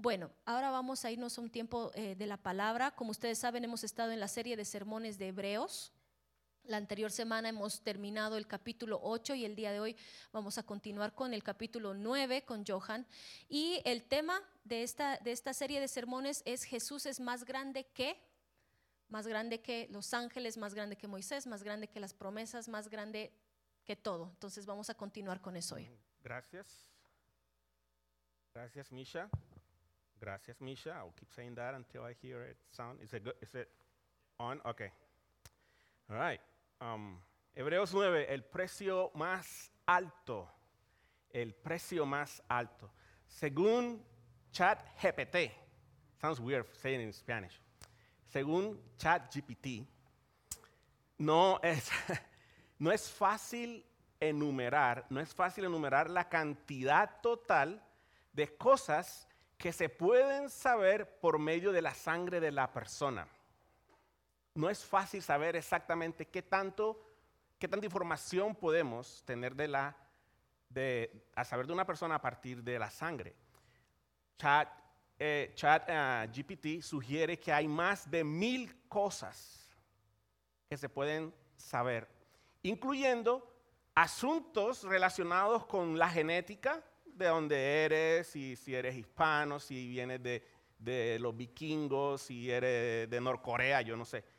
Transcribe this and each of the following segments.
Bueno, ahora vamos a irnos a un tiempo de la palabra. Como ustedes saben, hemos estado en la serie de sermones de Hebreos. La anterior semana hemos terminado el capítulo 8 y el día de hoy vamos a continuar con el capítulo 9 con Johan. Y el tema de esta serie de sermones es: Jesús es más grande que los ángeles, más grande que Moisés, más grande que las promesas, más grande que todo. Entonces vamos a continuar con eso hoy. Gracias. Gracias, Misha. Gracias, Misha. I'll keep saying that until I hear it sound. Is it on? Okay. All right. Hebreos 9, el precio más alto. El precio más alto. Según ChatGPT, sounds weird saying it in Spanish. Según ChatGPT, no es fácil enumerar la cantidad total de cosas que se pueden saber por medio de la sangre de la persona. No es fácil saber exactamente qué tanta información podemos tener a saber de una persona a partir de la sangre. ChatGPT sugiere que hay más de 1000 cosas que se pueden saber, incluyendo asuntos relacionados con la genética, de dónde eres, si eres hispano, si vienes de los vikingos, si eres de Norcorea, yo no sé.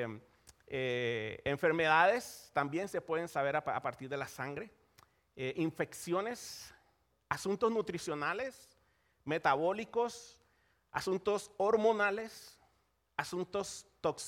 Enfermedades también se pueden saber a partir de la sangre. Infecciones, asuntos nutricionales, metabólicos, asuntos hormonales, asuntos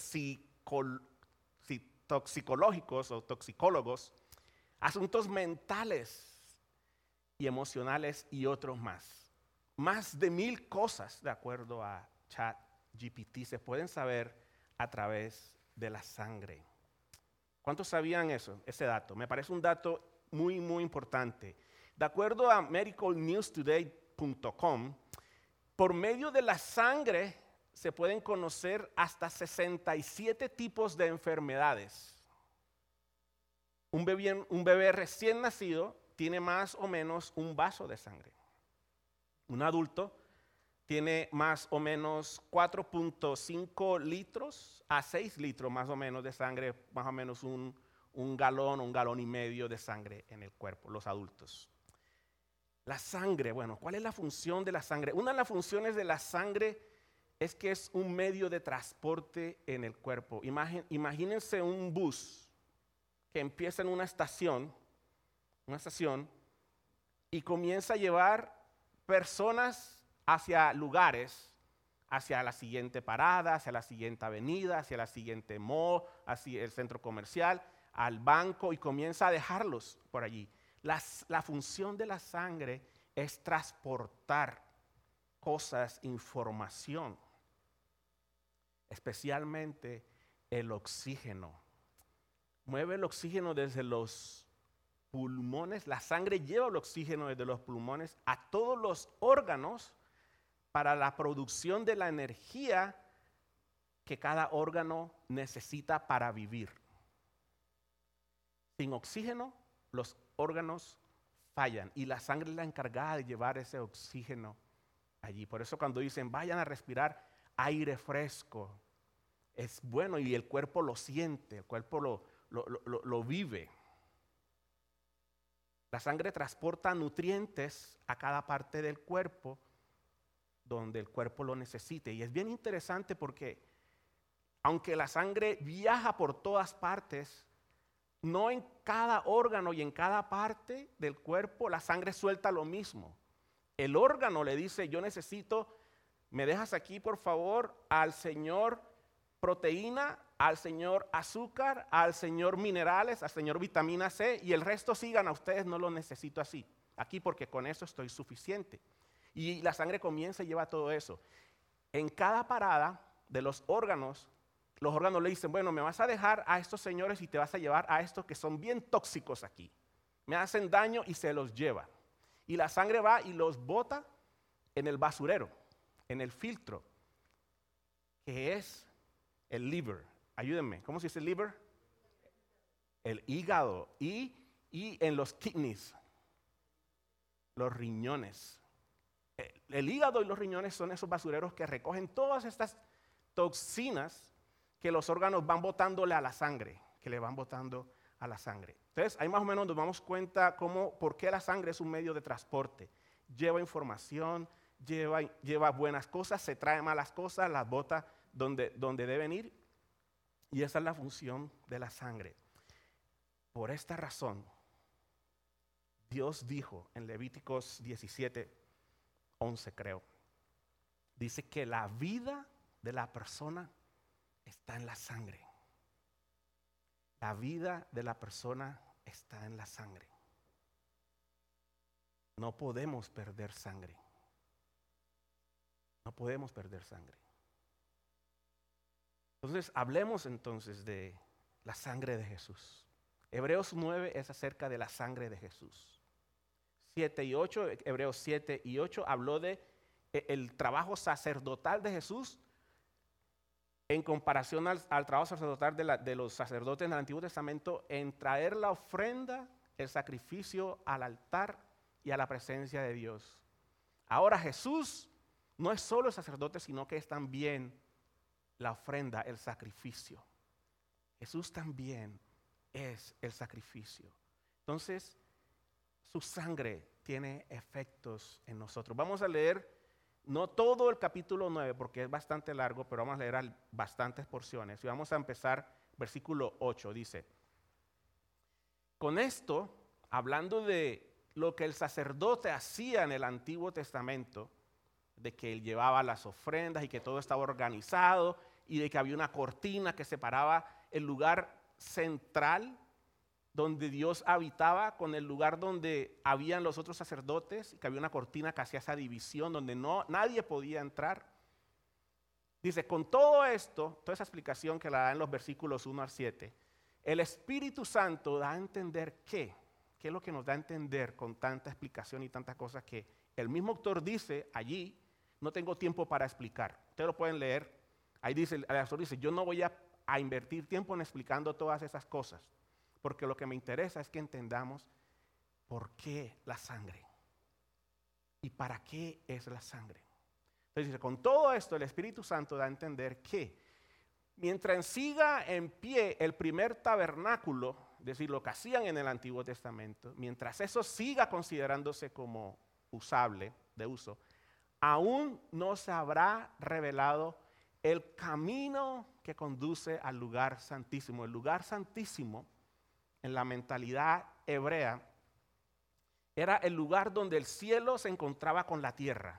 toxicológicos o toxicólogos, asuntos mentales y emocionales y otros más. Más de 1000 cosas, de acuerdo a ChatGPT, se pueden saber a través de la sangre. ¿Cuántos sabían ese dato? Me parece un dato muy, muy importante. De acuerdo a medicalnewstoday.com, por medio de la sangre se pueden conocer hasta 67 tipos de enfermedades. Un bebé recién nacido tiene más o menos un vaso de sangre. Un adulto tiene más o menos 4.5 litros a 6 litros más o menos de sangre, más o menos un galón y medio de sangre en el cuerpo, los adultos. La sangre, bueno, ¿cuál es la función de la sangre? Una de las funciones de la sangre es que es un medio de transporte en el cuerpo. Imagínense un bus que empieza en una estación y comienza a llevar personas hacia lugares, hacia la siguiente parada, hacia la siguiente avenida, hacia la siguiente mall, hacia el centro comercial, al banco, y comienza a dejarlos por allí. La función de la sangre es transportar cosas, información, especialmente el oxígeno. Mueve el oxígeno desde los pulmones, la sangre lleva el oxígeno desde los pulmones a todos los órganos para la producción de la energía que cada órgano necesita para vivir. Sin oxígeno, los órganos fallan y la sangre es la encargada de llevar ese oxígeno allí. Por eso cuando dicen vayan a respirar aire fresco, es bueno y el cuerpo lo siente, el cuerpo lo vive. La sangre transporta nutrientes a cada parte del cuerpo donde el cuerpo lo necesite. Y es bien interesante porque aunque la sangre viaja por todas partes, no en cada órgano y en cada parte del cuerpo la sangre suelta lo mismo. El órgano le dice, yo necesito, me dejas aquí por favor al señor proteína, al señor azúcar, al señor minerales, al señor vitamina C, y el resto sigan a ustedes, no lo necesito así, aquí porque con eso estoy suficiente. Y la sangre comienza y lleva todo eso. En cada parada de los órganos le dicen, bueno, me vas a dejar a estos señores y te vas a llevar a estos que son bien tóxicos aquí. Me hacen daño y se los lleva. Y la sangre va y los bota en el basurero, en el filtro, que es el liver. Ayúdenme, ¿cómo se dice liver? El hígado. Y en los kidneys, los riñones. el hígado y los riñones son esos basureros que recogen todas estas toxinas que los órganos van botándole a la sangre, que le van botando a la sangre. Entonces, ahí más o menos nos damos cuenta por qué la sangre es un medio de transporte. Lleva información, lleva buenas cosas, se trae malas cosas, las bota donde deben ir. Y esa es la función de la sangre. Por esta razón, Dios dijo en Levíticos 17:11, creo, dice que la vida de la persona está en la sangre. La vida de la persona está en la sangre. No podemos perder sangre. No podemos perder sangre. Entonces, hablemos entonces de la sangre de Jesús. Hebreos 9 es acerca de la sangre de Jesús. 7 y 8, Hebreos 7 y 8 habló de el trabajo sacerdotal de Jesús en comparación al trabajo sacerdotal de los sacerdotes en el Antiguo Testamento en traer la ofrenda, el sacrificio al altar y a la presencia de Dios. Ahora Jesús no es solo el sacerdote, sino que es también la ofrenda, el sacrificio. Jesús también es el sacrificio. Entonces, su sangre tiene efectos en nosotros. Vamos a leer, no todo el capítulo 9, porque es bastante largo, pero vamos a leer bastantes porciones. Y vamos a empezar, versículo 8, dice: con esto, hablando de lo que el sacerdote hacía en el Antiguo Testamento, de que él llevaba las ofrendas y que todo estaba organizado y de que había una cortina que separaba el lugar central donde Dios habitaba con el lugar donde habían los otros sacerdotes, y que había una cortina que hacía esa división donde nadie podía entrar. Dice, con todo esto, toda esa explicación que la da en los versículos 1 al 7, el Espíritu Santo da a entender ¿qué es lo que nos da a entender con tanta explicación y tantas cosas que el mismo autor dice allí? No tengo tiempo para explicar. Ustedes lo pueden leer. Ahí dice, el autor dice, yo no voy a invertir tiempo en explicando todas esas cosas, porque lo que me interesa es que entendamos por qué la sangre y para qué es la sangre. Entonces dice, con todo esto el Espíritu Santo da a entender que mientras siga en pie el primer tabernáculo, es decir, lo que hacían en el Antiguo Testamento, mientras eso siga considerándose como usable, de uso, aún no se habrá revelado el camino que conduce al lugar santísimo. El lugar santísimo, en la mentalidad hebrea, era el lugar donde el cielo se encontraba con la tierra.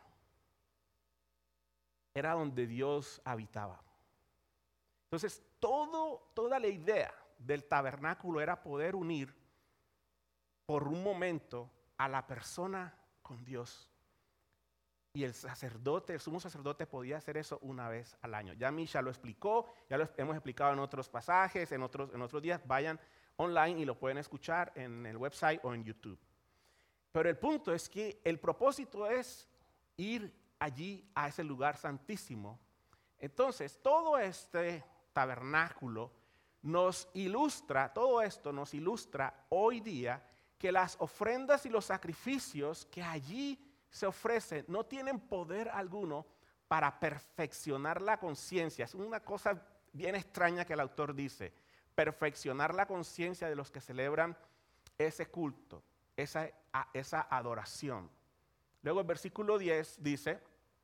Era donde Dios habitaba. Entonces, toda la idea del tabernáculo era poder unir por un momento a la persona con Dios. Y el sumo sacerdote podía hacer eso una vez al año. Ya Misha lo explicó, ya lo hemos explicado en otros pasajes, en otros días. Vayan online y lo pueden escuchar en el website o en YouTube. Pero el punto es que el propósito es ir allí a ese lugar santísimo. Entonces, todo este tabernáculo todo esto nos ilustra hoy día que las ofrendas y los sacrificios que allí se ofrecen no tienen poder alguno para perfeccionar la conciencia. Es una cosa bien extraña que el autor dice, perfeccionar la conciencia de los que celebran ese culto, esa adoración. Luego el versículo 10 dice,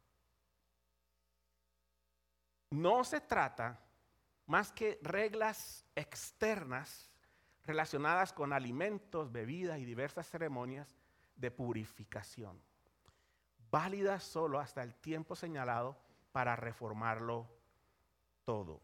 no se trata más que reglas externas relacionadas con alimentos, bebidas y diversas ceremonias de purificación, válidas solo hasta el tiempo señalado para reformarlo todo.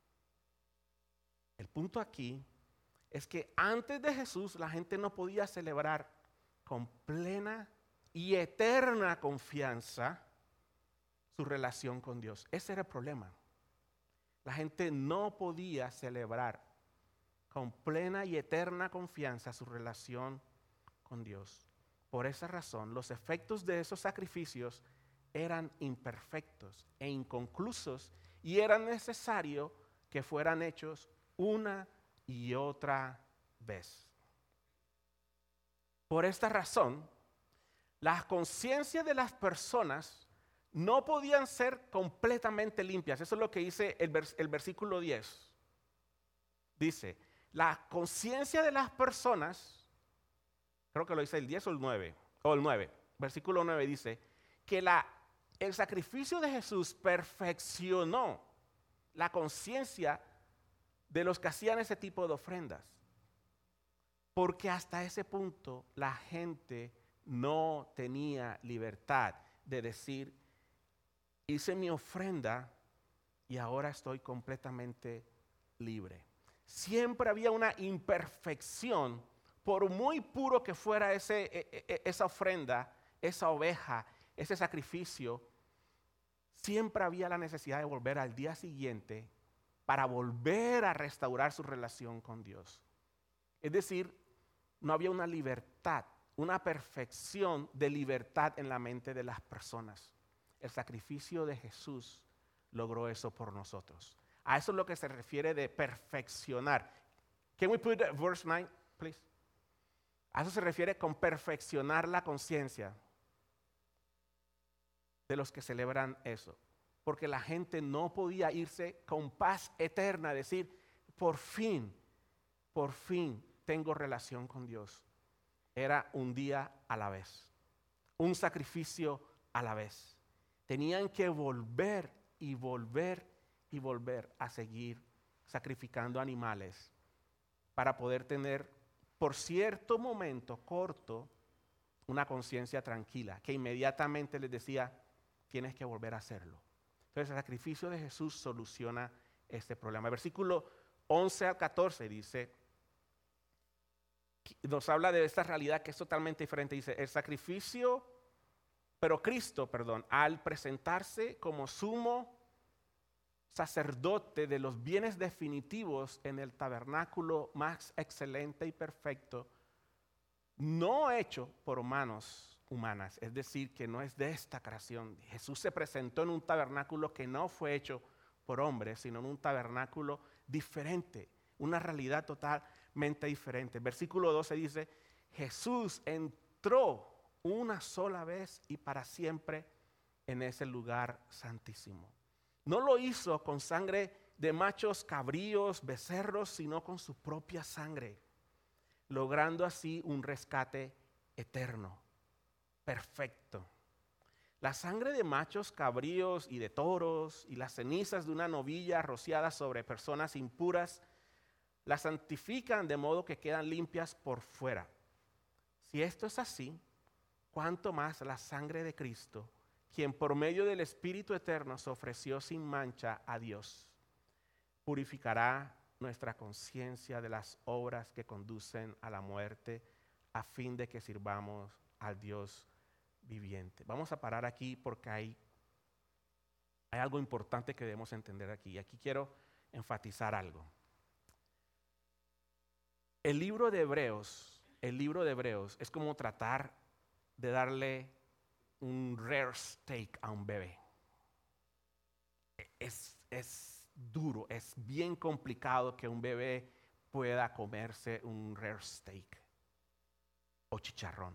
El punto aquí es que antes de Jesús la gente no podía celebrar con plena y eterna confianza su relación con Dios. Ese era el problema. La gente no podía celebrar con plena y eterna confianza su relación con Dios. Por esa razón, los efectos de esos sacrificios eran imperfectos e inconclusos y era necesario que fueran hechos una y otra vez. Por esta razón, las conciencias de las personas no podían ser completamente limpias. Eso es lo que dice el versículo 10. Dice, la conciencia de las personas, creo que lo dice el 10 o el 9, versículo 9 dice, que el sacrificio de Jesús perfeccionó la conciencia de los que hacían ese tipo de ofrendas. Porque hasta ese punto la gente no tenía libertad de decir, hice mi ofrenda y ahora estoy completamente libre. Siempre había una imperfección, por muy puro que fuera esa ofrenda, esa oveja, ese sacrificio, siempre había la necesidad de volver al día siguiente para volver a restaurar su relación con Dios. Es decir, no había una libertad, una perfección de libertad en la mente de las personas. El sacrificio de Jesús logró eso por nosotros. A eso es lo que se refiere de perfeccionar. Can we put verse 9, please? A eso se refiere con perfeccionar la conciencia de los que celebran eso. Porque la gente no podía irse con paz eterna, decir, por fin tengo relación con Dios. Era un día a la vez, un sacrificio a la vez. Tenían que volver y volver y volver a seguir sacrificando animales para poder tener, por cierto momento corto, una conciencia tranquila, que inmediatamente les decía, tienes que volver a hacerlo. Entonces el sacrificio de Jesús soluciona este problema. El versículo 11 al 14 dice, nos habla de esta realidad que es totalmente diferente. Dice, Cristo, al presentarse como sumo sacerdote de los bienes definitivos en el tabernáculo más excelente y perfecto, no hecho por manos humanas, es decir, que no es de esta creación. Jesús se presentó en un tabernáculo que no fue hecho por hombres, sino en un tabernáculo diferente, una realidad totalmente diferente. Versículo 12 dice, Jesús entró una sola vez y para siempre en ese lugar santísimo. No lo hizo con sangre de machos, cabríos, becerros, sino con su propia sangre, logrando así un rescate eterno, perfecto. La sangre de machos, cabríos y de toros y las cenizas de una novilla rociadas sobre personas impuras las santifican de modo que quedan limpias por fuera. Si esto es así, ¿cuánto más la sangre de Cristo, quien por medio del Espíritu Eterno se ofreció sin mancha a Dios, purificará nuestra conciencia de las obras que conducen a la muerte, a fin de que sirvamos al Dios viviente? Vamos a parar aquí porque hay algo importante que debemos entender aquí. Y aquí quiero enfatizar algo. El libro de Hebreos es como tratar de darle un rare steak a un bebé. Es duro, es bien complicado que un bebé pueda comerse un rare steak o chicharrón.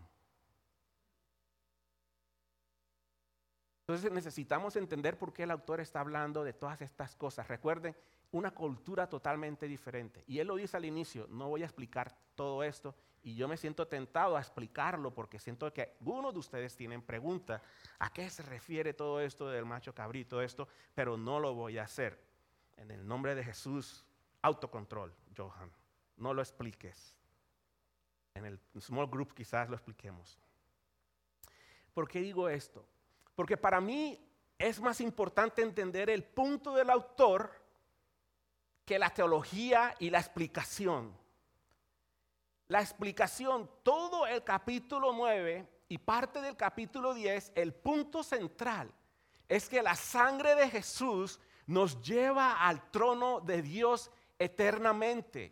Entonces necesitamos entender por qué el autor está hablando de todas estas cosas. Recuerden, una cultura totalmente diferente. Y él lo dice al inicio, no voy a explicar todo esto. Y yo me siento tentado a explicarlo porque siento que algunos de ustedes tienen preguntas. ¿A qué se refiere todo esto del macho cabrito, esto? Pero no lo voy a hacer. En el nombre de Jesús, autocontrol, Johan. No lo expliques. En el small group quizás lo expliquemos. ¿Por qué digo esto? Porque para mí es más importante entender el punto del autor que la teología y la explicación. La explicación, todo el capítulo 9 y parte del capítulo 10, el punto central es que la sangre de Jesús nos lleva al trono de Dios eternamente.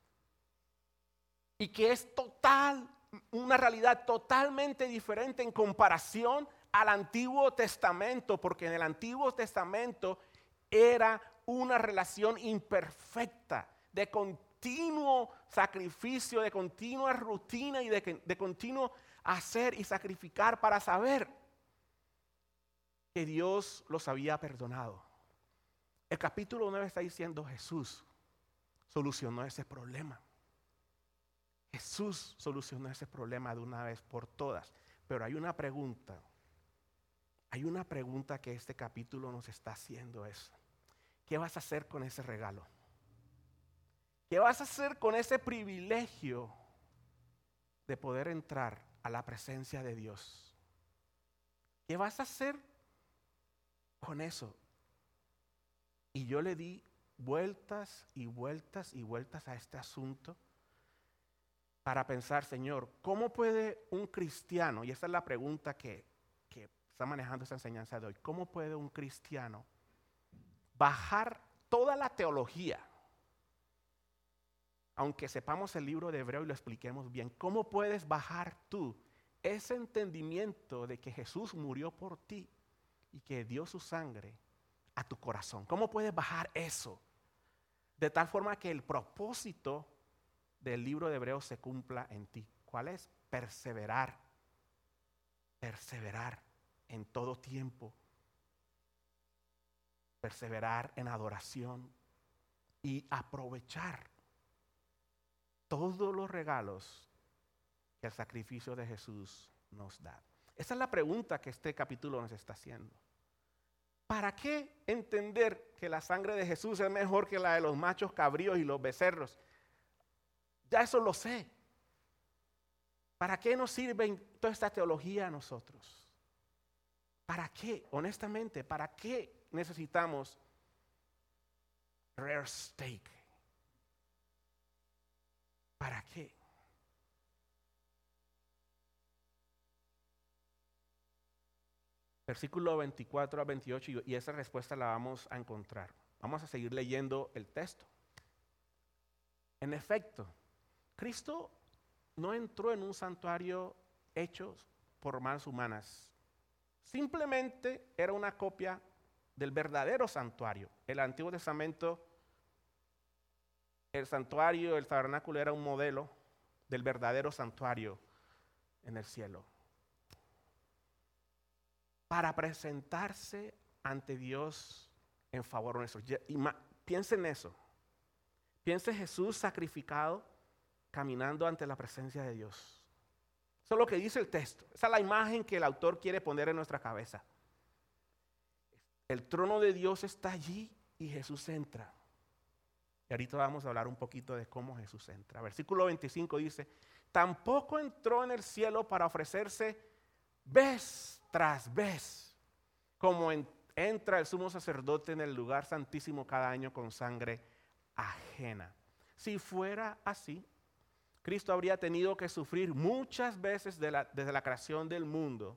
Y que es una realidad totalmente diferente en comparación al Antiguo Testamento, porque en el Antiguo Testamento era una relación imperfecta, de continuo sacrificio, de continua rutina y de continuo hacer y sacrificar para saber que Dios los había perdonado. El capítulo 9 está diciendo Jesús solucionó ese problema. Jesús solucionó ese problema de una vez por todas. Pero hay una pregunta que este capítulo nos está haciendo es, ¿qué vas a hacer con ese regalo? ¿Qué vas a hacer con ese privilegio de poder entrar a la presencia de Dios? ¿Qué vas a hacer con eso? Y yo le di vueltas y vueltas y vueltas a este asunto para pensar, Señor, ¿cómo puede un cristiano, y esa es la pregunta que está manejando esta enseñanza de hoy, ¿cómo puede un cristiano bajar toda la teología? Aunque sepamos el libro de Hebreo y lo expliquemos bien, ¿cómo puedes bajar tú ese entendimiento de que Jesús murió por ti y que dio su sangre a tu corazón? ¿Cómo puedes bajar eso? De tal forma que el propósito del libro de Hebreos se cumpla en ti. ¿Cuál es? Perseverar. Perseverar en todo tiempo. Perseverar en adoración y aprovechar todos los regalos que el sacrificio de Jesús nos da. Esa es la pregunta que este capítulo nos está haciendo. ¿Para qué entender que la sangre de Jesús es mejor que la de los machos cabríos y los becerros? Ya eso lo sé. ¿Para qué nos sirve toda esta teología a nosotros? ¿Para qué? Honestamente, ¿para qué necesitamos rare steak? ¿Para qué? Versículo 24 a 28, y esa respuesta la vamos a encontrar. Vamos a seguir leyendo el texto. En efecto, Cristo no entró en un santuario hecho por manos humanas. Simplemente era una copia del verdadero santuario. El Antiguo Testamento, el santuario, el tabernáculo era un modelo del verdadero santuario en el cielo. Para presentarse ante Dios en favor nuestro. Piensa en eso. Piensa en Jesús sacrificado, caminando ante la presencia de Dios. Eso es lo que dice el texto. Esa es la imagen que el autor quiere poner en nuestra cabeza. El trono de Dios está allí y Jesús entra. Y ahorita vamos a hablar un poquito de cómo Jesús entra. Versículo 25 dice, tampoco entró en el cielo para ofrecerse vez tras vez, como entra el sumo sacerdote en el lugar santísimo cada año con sangre ajena. Si fuera así, Cristo habría tenido que sufrir muchas veces desde la creación del mundo.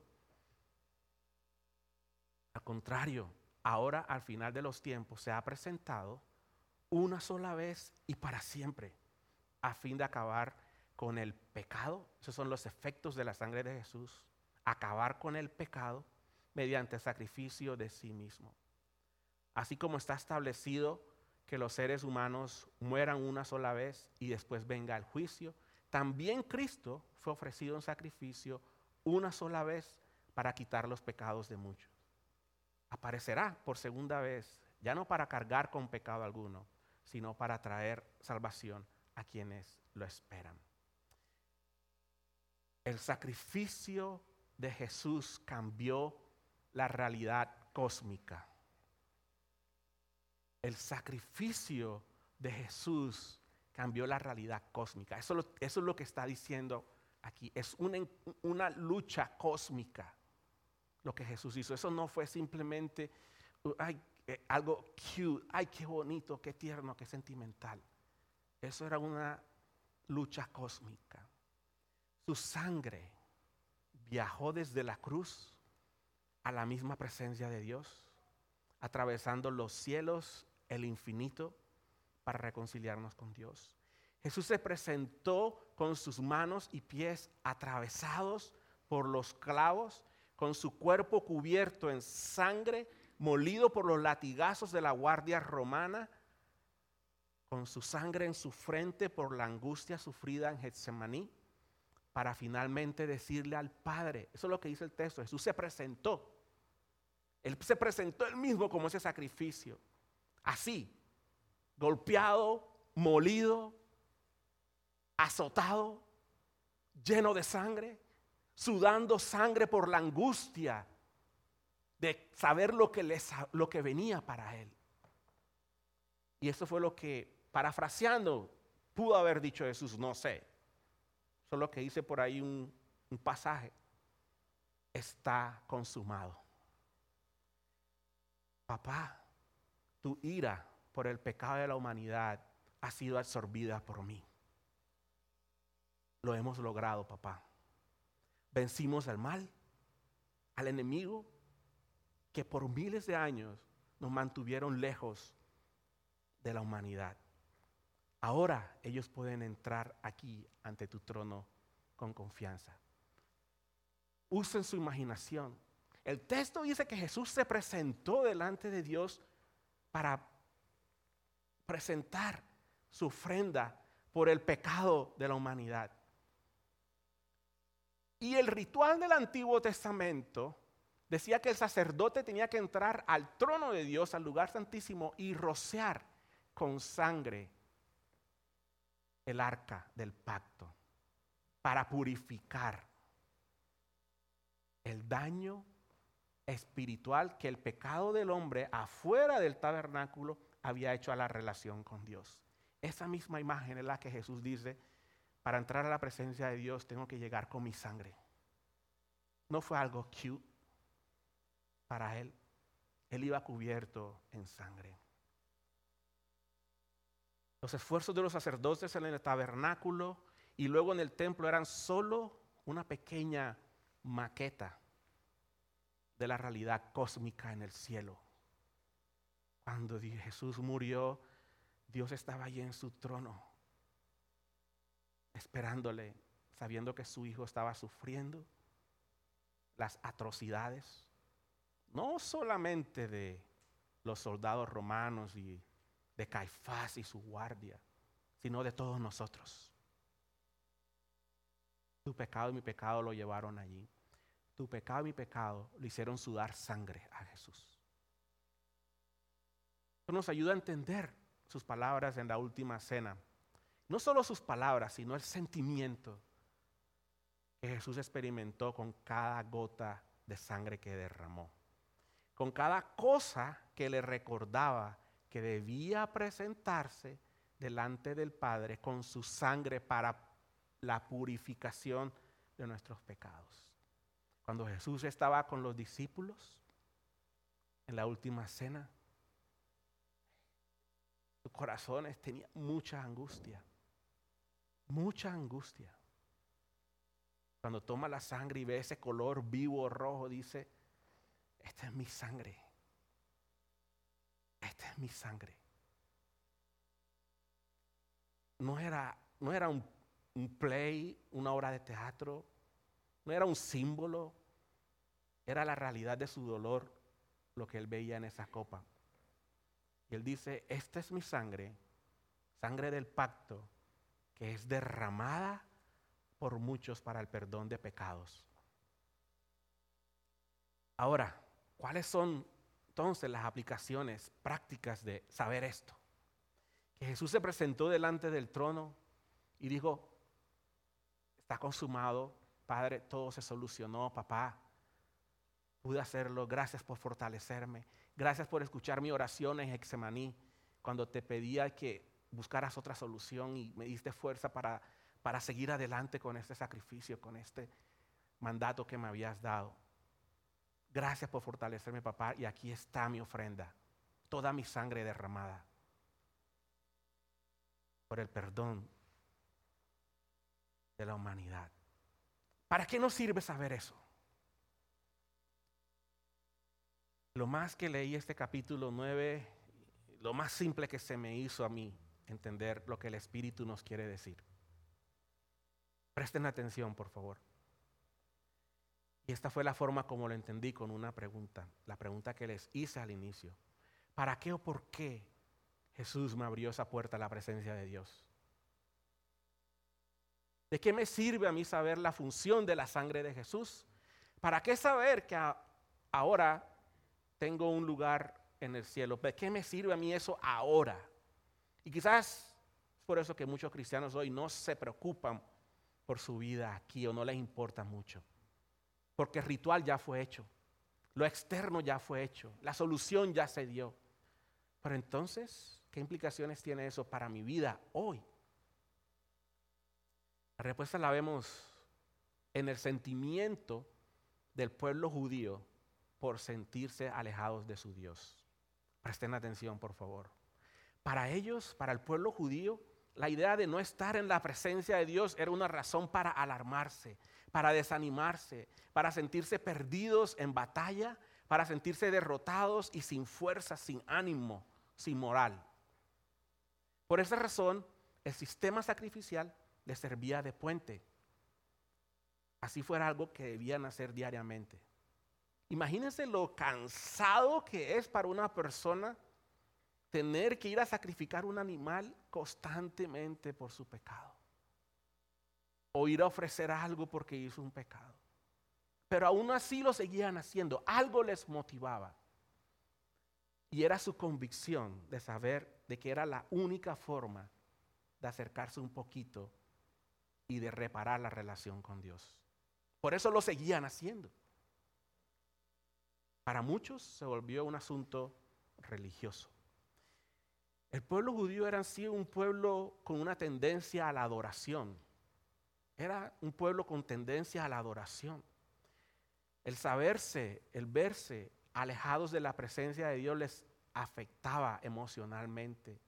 Al contrario, ahora al final de los tiempos se ha presentado una sola vez y para siempre, a fin de acabar con el pecado. Esos son los efectos de la sangre de Jesús. Acabar con el pecado mediante el sacrificio de sí mismo. Así como está establecido que los seres humanos mueran una sola vez y después venga el juicio, también Cristo fue ofrecido en sacrificio una sola vez para quitar los pecados de muchos. Aparecerá por segunda vez, ya no para cargar con pecado alguno, sino para traer salvación a quienes lo esperan. El sacrificio de Jesús cambió la realidad cósmica. El sacrificio de Jesús cambió la realidad cósmica. Eso es lo que está diciendo aquí. Es una lucha cósmica lo que Jesús hizo. Eso no fue simplemente algo cute. Ay, qué bonito, qué tierno, qué sentimental. Eso era una lucha cósmica. Su sangre viajó desde la cruz a la misma presencia de Dios, atravesando los cielos, el infinito, para reconciliarnos con Dios. Jesús se presentó con sus manos y pies atravesados por los clavos, con su cuerpo cubierto en sangre, molido por los latigazos de la guardia romana, con su sangre en su frente por la angustia sufrida en Getsemaní, para finalmente decirle al Padre. Eso es lo que dice el texto. Jesús se presentó. Él se presentó él mismo como ese sacrificio. Así, golpeado, molido, azotado, lleno de sangre, sudando sangre por la angustia de saber lo que venía para él. Y eso fue lo que, parafraseando, pudo haber dicho Jesús, no sé. Solo que dice por ahí un pasaje, está consumado. Papá, tu ira por el pecado de la humanidad ha sido absorbida por mí. Lo hemos logrado, papá. Vencimos al mal, al enemigo, que por miles de años nos mantuvieron lejos de la humanidad. Ahora ellos pueden entrar aquí ante tu trono con confianza. Usen su imaginación. El texto dice que Jesús se presentó delante de Dios para presentar su ofrenda por el pecado de la humanidad. Y el ritual del Antiguo Testamento decía que el sacerdote tenía que entrar al trono de Dios, al lugar santísimo, y rociar con sangre el arca del pacto para purificar el daño espiritual que el pecado del hombre afuera del tabernáculo había hecho a la relación con Dios. Esa misma imagen es la que Jesús dice, para entrar a la presencia de Dios tengo que llegar con mi sangre. No fue algo cute para él. Él iba cubierto en sangre. Los esfuerzos de los sacerdotes en el tabernáculo y luego en el templo eran solo una pequeña maqueta de la realidad cósmica en el cielo. Cuando Jesús murió, Dios estaba allí en su trono, esperándole, sabiendo que su hijo estaba sufriendo las atrocidades, no solamente de los soldados romanos y de Caifás y su guardia, sino de todos nosotros. Tu pecado y mi pecado lo llevaron allí. Tu pecado y mi pecado le hicieron sudar sangre a Jesús. Esto nos ayuda a entender sus palabras en la última cena. No solo sus palabras, sino el sentimiento que Jesús experimentó con cada gota de sangre que derramó. Con cada cosa que le recordaba que debía presentarse delante del Padre con su sangre para la purificación de nuestros pecados. Cuando Jesús estaba con los discípulos en la última cena, sus corazones tenían mucha angustia. Mucha angustia. Cuando toma la sangre y ve ese color vivo rojo, dice, esta es mi sangre. Esta es mi sangre. No era un play, una obra de teatro, no era un símbolo, era la realidad de su dolor lo que él veía en esa copa. Y él dice, esta es mi sangre, sangre del pacto, que es derramada por muchos para el perdón de pecados. Ahora, ¿cuáles son entonces las aplicaciones prácticas de saber esto? Que Jesús se presentó delante del trono y dijo, está consumado, Padre, todo se solucionó, papá, pude hacerlo, gracias por fortalecerme, gracias por escuchar mi oración en Getsemaní, cuando te pedía que buscaras otra solución y me diste fuerza para seguir adelante con este sacrificio, con este mandato que me habías dado. Gracias por fortalecerme, papá, y aquí está mi ofrenda, toda mi sangre derramada por el perdón de la humanidad. ¿Para qué nos sirve saber eso? Lo más que leí este capítulo 9, lo más simple que se me hizo a mí entender lo que el Espíritu nos quiere decir. Presten atención, por favor. Y esta fue la forma como lo entendí con una pregunta, la pregunta que les hice al inicio. ¿Para qué o por qué Jesús me abrió esa puerta a la presencia de Dios? ¿De qué me sirve a mí saber la función de la sangre de Jesús? ¿Para qué saber que ahora tengo un lugar en el cielo? ¿De qué me sirve a mí eso ahora? Y quizás es por eso que muchos cristianos hoy no se preocupan por su vida aquí o no les importa mucho. Porque el ritual ya fue hecho, lo externo ya fue hecho, la solución ya se dio. Pero entonces, ¿qué implicaciones tiene eso para mi vida hoy? La respuesta la vemos en el sentimiento del pueblo judío por sentirse alejados de su Dios. Presten atención, por favor. Para ellos, para el pueblo judío, la idea de no estar en la presencia de Dios era una razón para alarmarse, para desanimarse, para sentirse perdidos en batalla, para sentirse derrotados y sin fuerza, sin ánimo, sin moral. Por esa razón, el sistema sacrificial les servía de puente. Así fuera algo que debían hacer diariamente. Imagínense lo cansado que es para una persona tener que ir a sacrificar un animal constantemente por su pecado. O ir a ofrecer algo porque hizo un pecado. Pero aún así lo seguían haciendo. Algo les motivaba. Y era su convicción de saber de que era la única forma de acercarse un poquito y de reparar la relación con Dios. Por eso lo seguían haciendo. Para muchos se volvió un asunto religioso. El pueblo judío era en sí un pueblo con una tendencia a la adoración. Era un pueblo con tendencia a la adoración. El saberse, el verse alejados de la presencia de Dios les afectaba emocionalmente.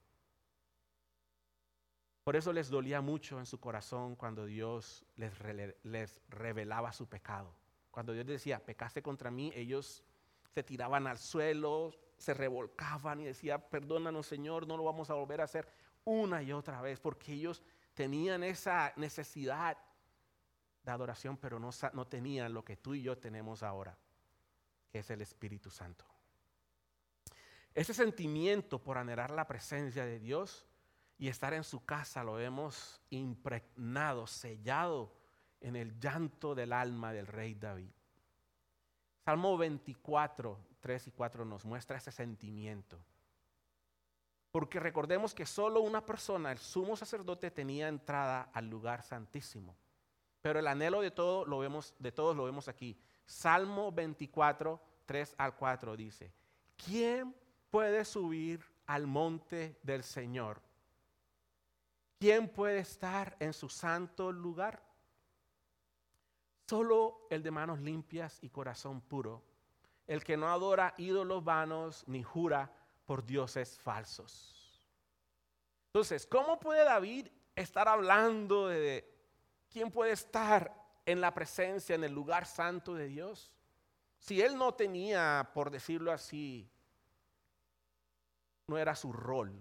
Por eso les dolía mucho en su corazón cuando Dios les revelaba su pecado. Cuando Dios decía, pecaste contra mí, ellos se tiraban al suelo, se revolcaban y decían, perdónanos Señor, no lo vamos a volver a hacer una y otra vez, porque ellos tenían esa necesidad de adoración, pero no tenían lo que tú y yo tenemos ahora, que es el Espíritu Santo. Ese sentimiento por anhelar la presencia de Dios y estar en su casa lo hemos impregnado, sellado en el llanto del alma del rey David. Salmo 24, 3 y 4 nos muestra ese sentimiento. Porque recordemos que solo una persona, el sumo sacerdote, tenía entrada al lugar santísimo. Pero el anhelo de todos lo vemos aquí. Salmo 24, 3 al 4 dice, ¿quién puede subir al monte del Señor? ¿Quién puede estar en su santo lugar? Solo el de manos limpias y corazón puro, el que no adora ídolos vanos ni jura por dioses falsos. Entonces, ¿cómo puede David estar hablando de quién puede estar en la presencia, en el lugar santo de Dios? Si él no tenía, por decirlo así, no era su rol.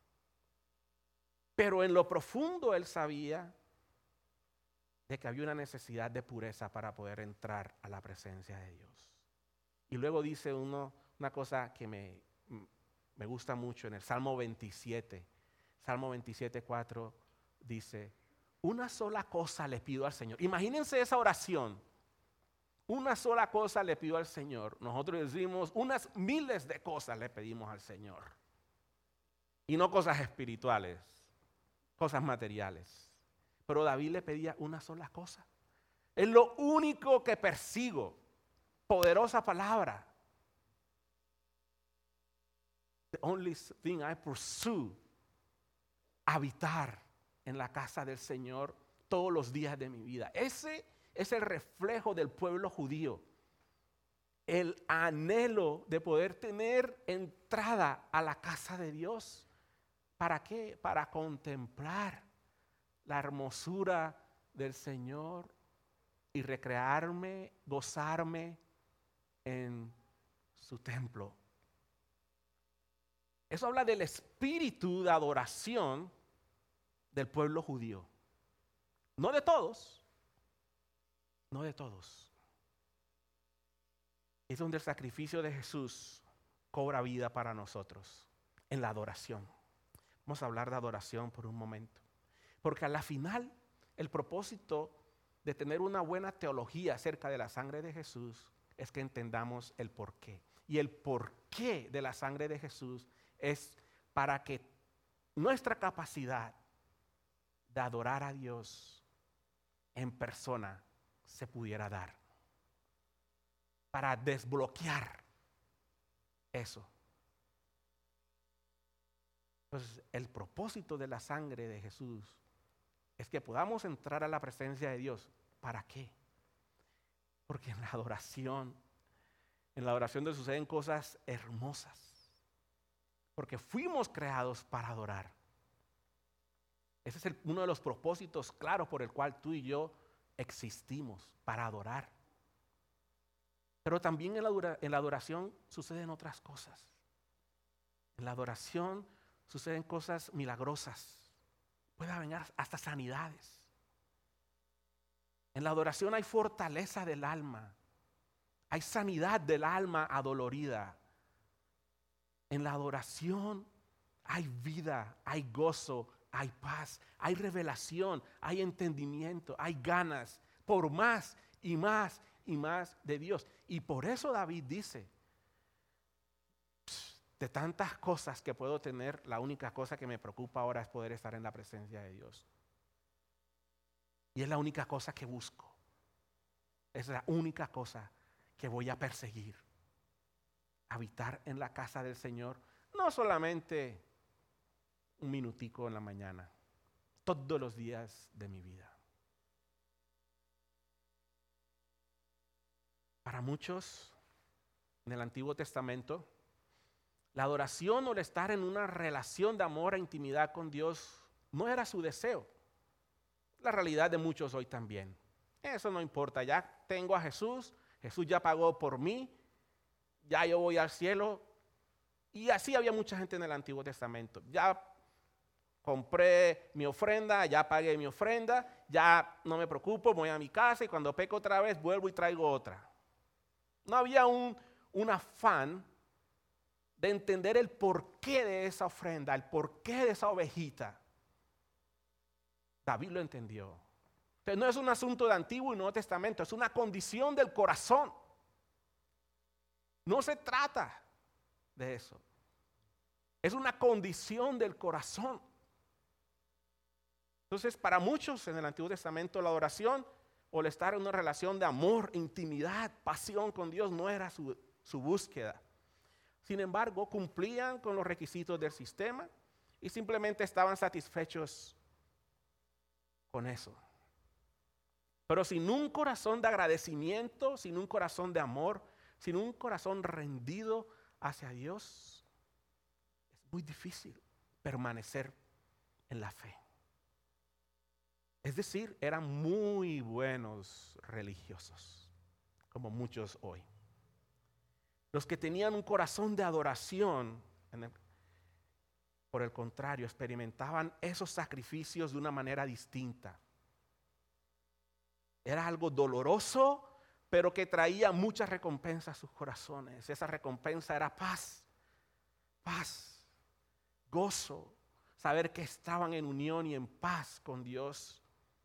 Pero en lo profundo él sabía de que había una necesidad de pureza para poder entrar a la presencia de Dios. Y luego dice una cosa que me gusta mucho en el Salmo 27. Salmo 27, 4 dice, una sola cosa le pido al Señor. Imagínense esa oración. Una sola cosa le pido al Señor. Nosotros decimos unas miles de cosas le pedimos al Señor. Y no cosas espirituales, cosas materiales. Pero David le pedía una sola cosa. Es lo único que persigo. Poderosa palabra. The only thing I pursue. Habitar en la casa del Señor todos los días de mi vida. Ese es el reflejo del pueblo judío. El anhelo de poder tener entrada a la casa de Dios. ¿Para qué? Para contemplar la hermosura del Señor y recrearme, gozarme en su templo. Eso habla del espíritu de adoración del pueblo judío. No de todos, no de todos. Es donde el sacrificio de Jesús cobra vida para nosotros, en la adoración. Vamos a hablar de adoración por un momento. Porque a la final, El propósito de tener una buena teología acerca de la sangre de Jesús es que entendamos el porqué. Y el porqué de la sangre de Jesús es para que nuestra capacidad de adorar a Dios en persona se pudiera dar. Para desbloquear eso. Entonces, el propósito de la sangre de Jesús es que podamos entrar a la presencia de Dios. ¿Para qué? Porque en la adoración suceden cosas hermosas. Porque fuimos creados para adorar. Ese es uno de los propósitos claros por el cual tú y yo existimos, para adorar. Pero también en la adoración suceden otras cosas. En la adoración suceden cosas milagrosas. Puede haber hasta sanidades. En la adoración hay fortaleza del alma. Hay sanidad del alma adolorida. En la adoración hay vida, hay gozo, hay paz, hay revelación, hay entendimiento, hay ganas por más y más y más de Dios. Y por eso David dice, de tantas cosas que puedo tener, la única cosa que me preocupa ahora es poder estar en la presencia de Dios. Y es la única cosa que busco. Es la única cosa que voy a perseguir. Habitar en la casa del Señor, no solamente un minutico en la mañana, todos los días de mi vida. Para muchos, en el Antiguo Testamento, la adoración o el estar en una relación de amor e intimidad con Dios no era su deseo. La realidad de muchos hoy también. Eso no importa, ya tengo a Jesús, Jesús ya pagó por mí, ya yo voy al cielo. Y así había mucha gente en el Antiguo Testamento. Ya compré mi ofrenda, ya pagué mi ofrenda, ya no me preocupo, voy a mi casa y cuando peco otra vez vuelvo y traigo otra. No había un afán de entender el porqué de esa ofrenda, el porqué de esa ovejita. David lo entendió. Entonces no es un asunto de Antiguo y Nuevo Testamento, es una condición del corazón. No se trata de eso. Es una condición del corazón. Entonces, para muchos en el Antiguo Testamento, la adoración o el estar en una relación de amor, intimidad, pasión con Dios no era su búsqueda. Sin embargo, cumplían con los requisitos del sistema y simplemente estaban satisfechos con eso. Pero sin un corazón de agradecimiento, sin un corazón de amor, sin un corazón rendido hacia Dios, es muy difícil permanecer en la fe. Es decir, eran muy buenos religiosos, como muchos hoy. Los que tenían un corazón de adoración, por el contrario, experimentaban esos sacrificios de una manera distinta. Era algo doloroso, pero que traía mucha recompensa a sus corazones. Esa recompensa era paz, gozo, saber que estaban en unión y en paz con Dios.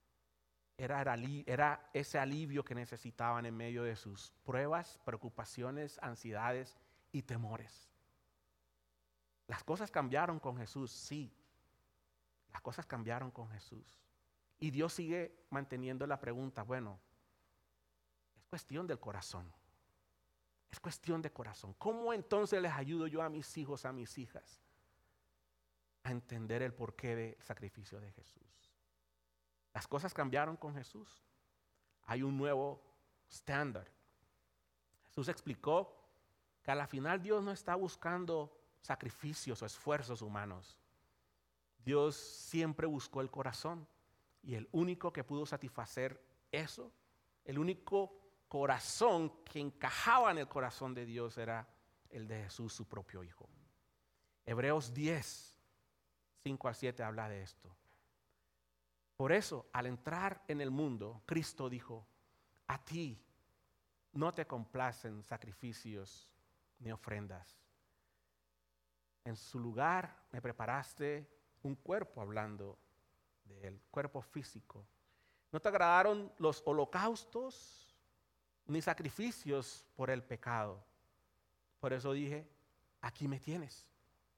Era ese alivio que necesitaban en medio de sus pruebas, preocupaciones, ansiedades y temores. Las cosas cambiaron con Jesús, sí. Las cosas cambiaron con Jesús. Y Dios sigue manteniendo la pregunta, bueno, es cuestión del corazón. Es cuestión de corazón. ¿Cómo entonces les ayudo yo a mis hijos, a mis hijas, a entender el porqué del sacrificio de Jesús? Las cosas cambiaron con Jesús. Hay un nuevo estándar. Jesús explicó que a la final Dios no está buscando sacrificios o esfuerzos humanos. Dios siempre buscó el corazón y el único que pudo satisfacer eso, el único corazón que encajaba en el corazón de Dios era el de Jesús, su propio Hijo. Hebreos 10, 5 al 7 habla de esto. Por eso, al entrar en el mundo, Cristo dijo, a ti no te complacen sacrificios ni ofrendas. En su lugar me preparaste un cuerpo, hablando del cuerpo físico, No te agradaron los holocaustos ni sacrificios por el pecado. Por eso dije, aquí me tienes.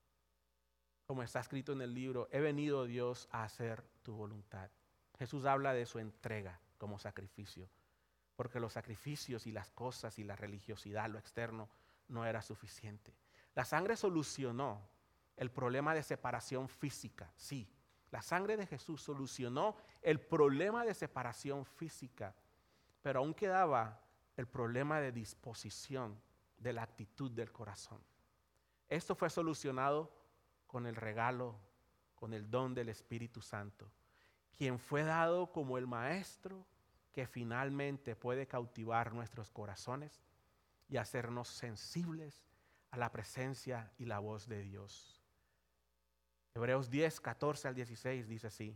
Como está escrito en el libro, he venido, Dios, a hacer tu voluntad. Jesús habla de su entrega como sacrificio, porque los sacrificios y las cosas y la religiosidad, lo externo, no era suficiente. La sangre solucionó el problema de separación física, sí. La sangre de Jesús solucionó el problema de separación física, pero aún quedaba el problema de disposición de la actitud del corazón. Esto fue solucionado con el regalo, con el don del Espíritu Santo, quien fue dado como el maestro que finalmente puede cautivar nuestros corazones y hacernos sensibles a la presencia y la voz de Dios. Hebreos 10, 14 al 16 dice así: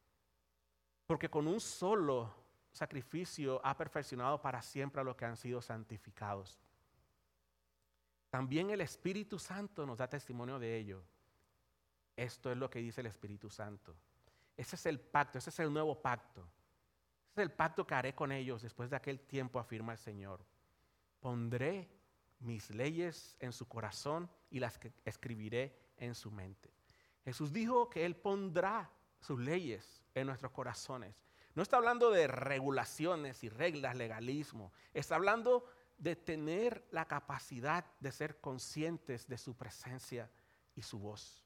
porque con un solo sacrificio ha perfeccionado para siempre a los que han sido santificados. También el Espíritu Santo nos da testimonio de ello. Esto es lo que dice el Espíritu Santo. Ese es el pacto, ese es el nuevo pacto. Ese es el pacto que haré con ellos después de aquel tiempo, afirma el Señor. Pondré mis leyes en su corazón y las escribiré en su mente. Jesús dijo que Él pondrá sus leyes en nuestros corazones. No está hablando de regulaciones y reglas, legalismo. Está hablando de tener la capacidad de ser conscientes de su presencia y su voz.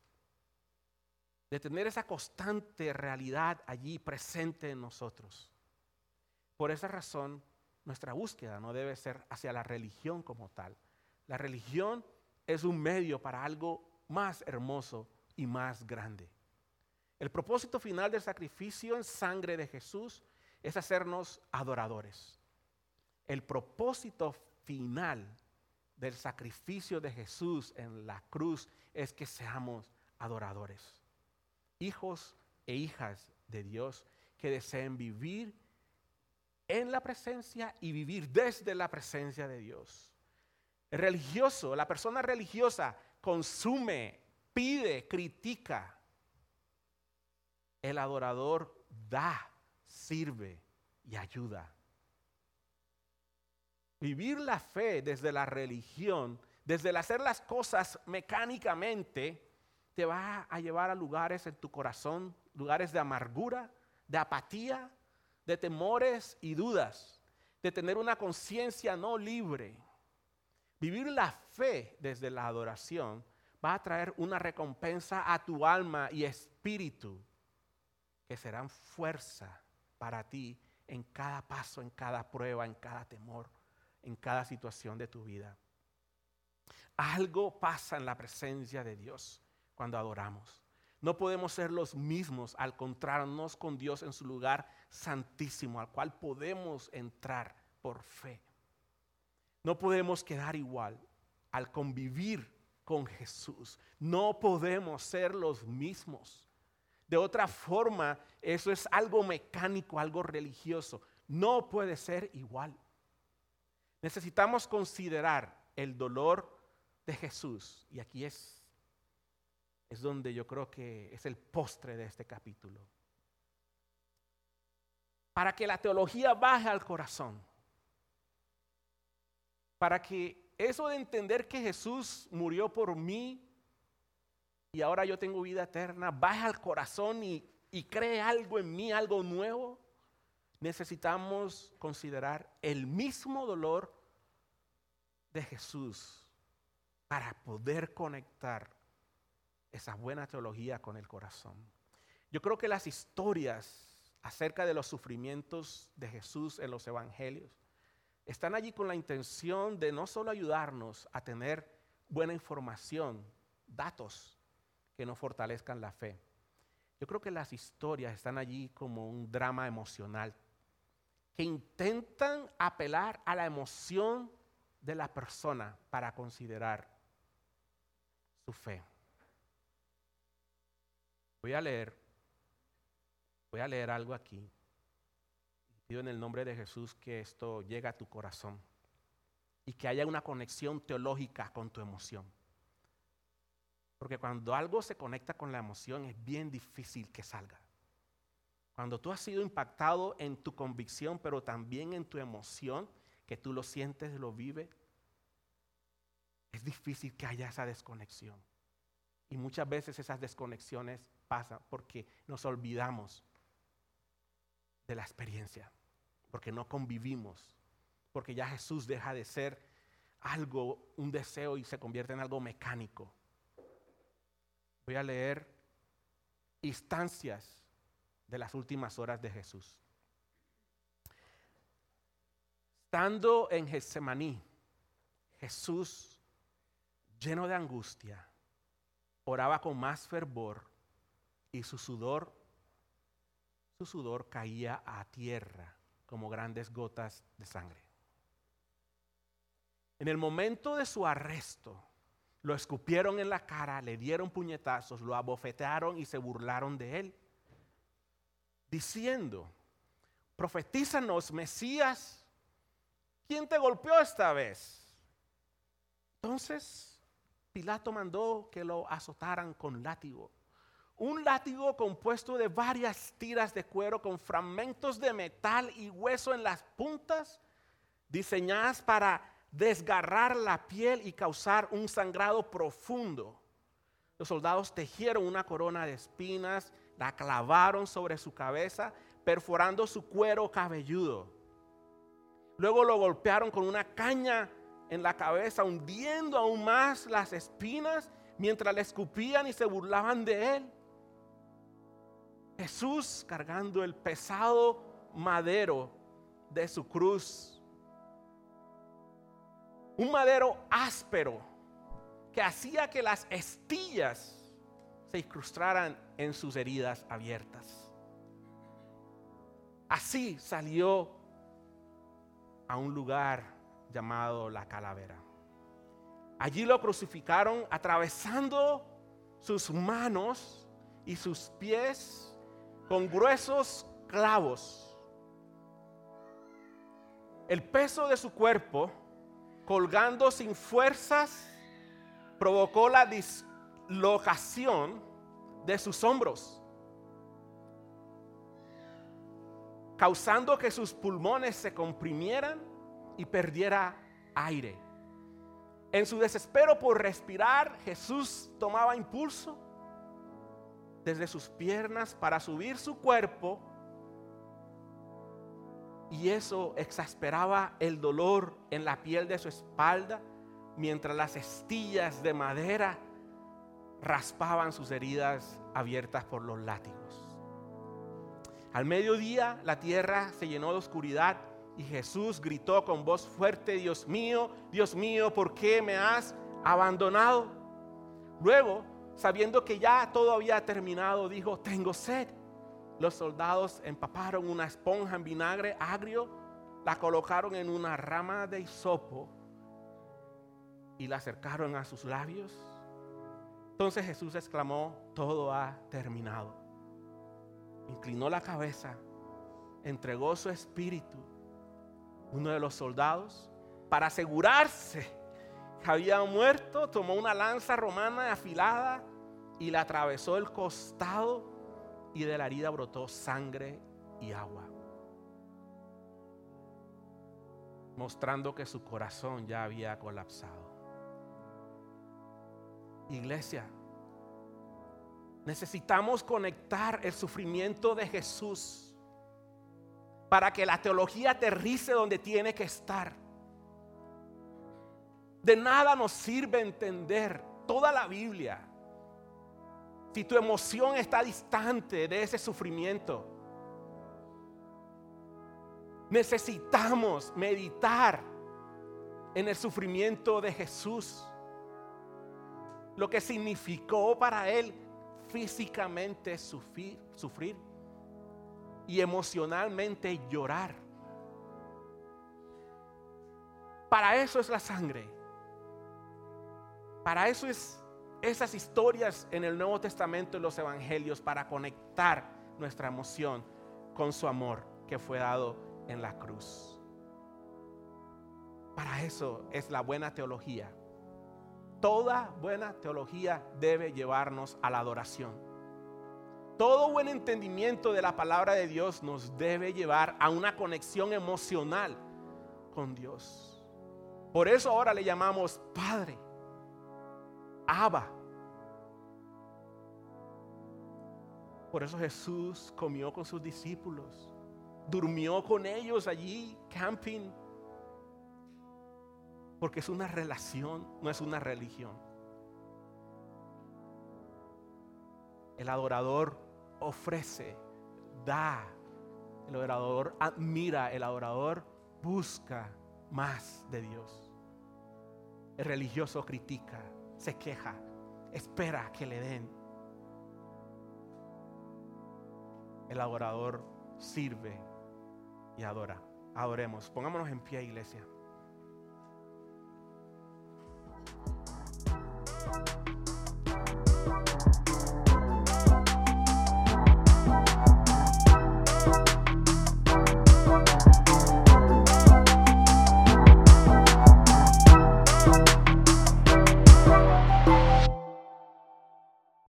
De tener esa constante realidad allí presente en nosotros. Por esa razón, nuestra búsqueda no debe ser hacia la religión como tal. La religión es un medio para algo más hermoso y más grande. El propósito final del sacrificio en sangre de Jesús es hacernos adoradores. El propósito final del sacrificio de Jesús en la cruz es que seamos adoradores. Hijos e hijas de Dios que deseen vivir en la presencia y vivir desde la presencia de Dios. El religioso, la persona religiosa consume, pide, critica. El adorador da, sirve y ayuda. Vivir la fe desde la religión, desde el hacer las cosas mecánicamente, te va a llevar a lugares en tu corazón, lugares de amargura, de apatía, de temores y dudas, de tener una conciencia no libre. Vivir la fe desde la adoración va a traer una recompensa a tu alma y espíritu que serán fuerza para ti en cada paso, en cada prueba, en cada temor, en cada situación de tu vida. Algo pasa en la presencia de Dios cuando adoramos. No podemos ser los mismos al encontrarnos con Dios en su lugar santísimo, al cual podemos entrar por fe. No podemos quedar igual al convivir con Jesús. No podemos ser los mismos. De otra forma, eso es algo mecánico, algo religioso. No puede ser igual. Necesitamos considerar el dolor de Jesús. Y aquí es donde yo creo que es el postre de este capítulo. Para que la teología baje al corazón. Para que eso de entender que Jesús murió por mí y ahora yo tengo vida eterna, baje al corazón y cree algo en mí, algo nuevo. Necesitamos considerar el mismo dolor de Jesús para poder conectar esa buena teología con el corazón. Yo creo que las historias acerca de los sufrimientos de Jesús en los evangelios están allí con la intención de no solo ayudarnos a tener buena información, datos que nos fortalezcan la fe. Yo creo que las historias están allí como un drama emocional que intentan apelar a la emoción de la persona para considerar su fe. Voy a leer algo aquí. Pido en el nombre de Jesús que esto llegue a tu corazón y que haya una conexión teológica con tu emoción. Porque cuando algo se conecta con la emoción es bien difícil que salga. Cuando tú has sido impactado en tu convicción, pero también en tu emoción, que tú lo sientes, lo vives, es difícil que haya esa desconexión. Y muchas veces esas desconexiones pasan porque nos olvidamos de la experiencia, porque no convivimos, porque ya Jesús deja de ser algo, un deseo, y se convierte en algo mecánico. Voy a leer instancias de las últimas horas de Jesús. Estando en Getsemaní, Jesús, lleno de angustia, oraba con más fervor y su sudor caía a tierra como grandes gotas de sangre. En el momento de su arresto, lo escupieron en la cara, le dieron puñetazos, lo abofetearon y se burlaron de él, diciendo: profetízanos, Mesías, ¿quién te golpeó esta vez? Entonces Pilato mandó que lo azotaran con látigo. Un látigo compuesto de varias tiras de cuero con fragmentos de metal y hueso en las puntas, diseñadas para desgarrar la piel y causar un sangrado profundo. Los soldados tejieron una corona de espinas, la clavaron sobre su cabeza, perforando su cuero cabelludo. Luego lo golpearon con una caña en la cabeza, hundiendo aún más las espinas, mientras le escupían y se burlaban de él. Jesús, cargando el pesado madero de su cruz, un madero áspero que hacía que las estillas se incrustaran en sus heridas abiertas. Así salió a un lugar llamado La Calavera. Allí lo crucificaron, atravesando sus manos y sus pies con gruesos clavos. El peso de su cuerpo, colgando sin fuerzas, provocó la dislocación de sus hombros, causando que sus pulmones se comprimieran y perdiera aire. En su desespero por respirar, Jesús tomaba impulso desde sus piernas para subir su cuerpo, y eso exasperaba el dolor en la piel de su espalda, mientras las estillas de madera raspaban sus heridas abiertas por los látigos. Al mediodía la tierra se llenó de oscuridad y Jesús gritó con voz fuerte: Dios mío, ¿por qué me has abandonado? Luego, sabiendo que ya todo había terminado, dijo: tengo sed. Los soldados empaparon una esponja en vinagre agrio, la colocaron en una rama de hisopo y la acercaron a sus labios. Entonces Jesús exclamó: todo ha terminado. Inclinó la cabeza, entregó su espíritu. Uno de los soldados, para asegurarse que había muerto, tomó una lanza romana afilada y la atravesó el costado, y de la herida brotó sangre y agua, mostrando que su corazón ya había colapsado. Iglesia, necesitamos conectar el sufrimiento de Jesús para que la teología aterrice donde tiene que estar. De nada nos sirve entender toda la Biblia si tu emoción está distante de ese sufrimiento. Necesitamos meditar en el sufrimiento de Jesús, lo que significó para Él físicamente sufrir y emocionalmente llorar. Para eso es la sangre. Para eso es esas historias en el Nuevo Testamento y los Evangelios, para conectar nuestra emoción con su amor que fue dado en la cruz. Para eso es la buena teología. Toda buena teología debe llevarnos a la adoración. Todo buen entendimiento de la palabra de Dios nos debe llevar a una conexión emocional con Dios. Por eso ahora le llamamos Padre, Abba. Por eso Jesús comió con sus discípulos, durmió con ellos allí, camping. Porque es una relación, no es una religión. El adorador ofrece, da. El adorador admira, el adorador busca más de Dios. El religioso critica, se queja, espera que le den. El adorador sirve y adora. Adoremos, pongámonos en pie, iglesia.